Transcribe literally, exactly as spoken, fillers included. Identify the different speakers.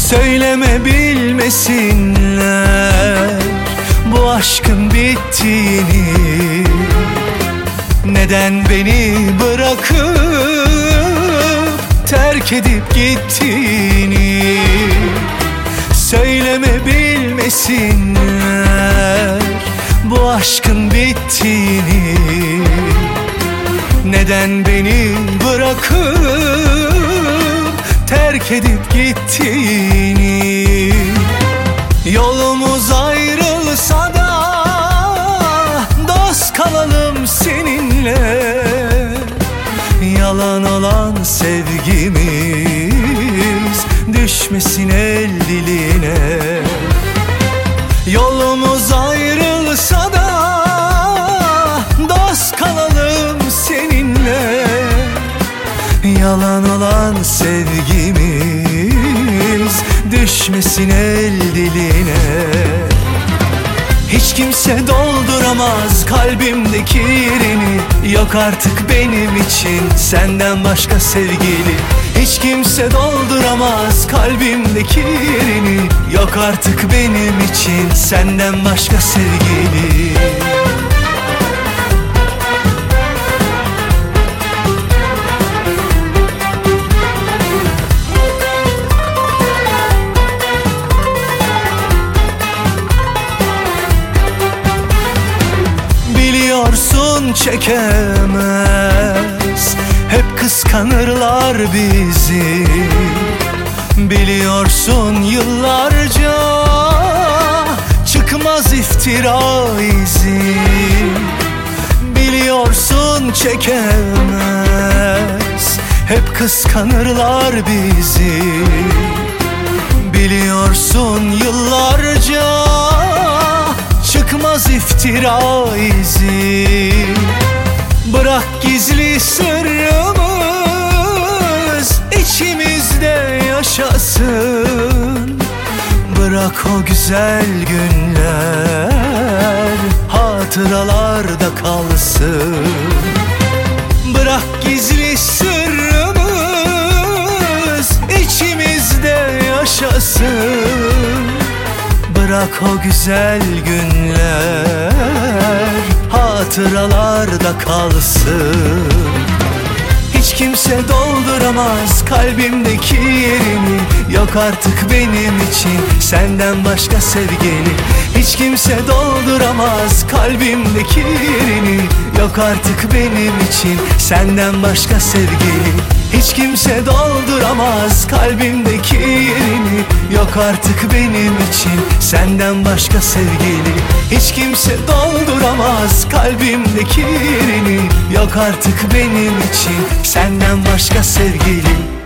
Speaker 1: Söyleme bilmesinler bu aşkın bittiğini, neden beni bırakıp terk edip gittiğini. Söyleme bilmesinler bu aşkın bittiğini, neden beni bırakıp terk edip gittiğini. Yolumuz ayrılsa da dost kalalım seninle. Yalan olan sevgimiz düşmesin el diline. Yolumuz ayrılsa da dost kalalım seninle. Yalan olan sevgimiz düşmesin el diline. Hiç kimse dolduramaz kalbimdeki yerini, yok artık benim için senden başka sevgili. Hiç kimse dolduramaz kalbimdeki yerini, yok artık benim için senden başka sevgili. Biliyorsun çekemez, hep kıskanırlar bizi. Biliyorsun yıllarca çıkmaz iftira izi. Biliyorsun çekemez, hep kıskanırlar bizi. Biliyorsun yıllarca çıkmaz iftira izi. Bırak gizli sırrımız içimizde yaşasın. Bırak o güzel günler hatıralarda kalsın. Bırak gizli sırrımız içimizde yaşasın. Bırak o güzel günler hatıralarda kalsın. Hiç kimse dolduramaz kalbimdeki yerini, yok artık benim için senden başka sevgili. Hiç kimse dolduramaz kalbimdeki yerini, yok artık benim için senden başka sevgili. Hiç kimse dolduramaz kalbimdeki yerini, yok artık benim için senden başka sevgili. Hiç kimse dolduramaz kalbimdeki yerini, yok artık benim için senden başka sevgili.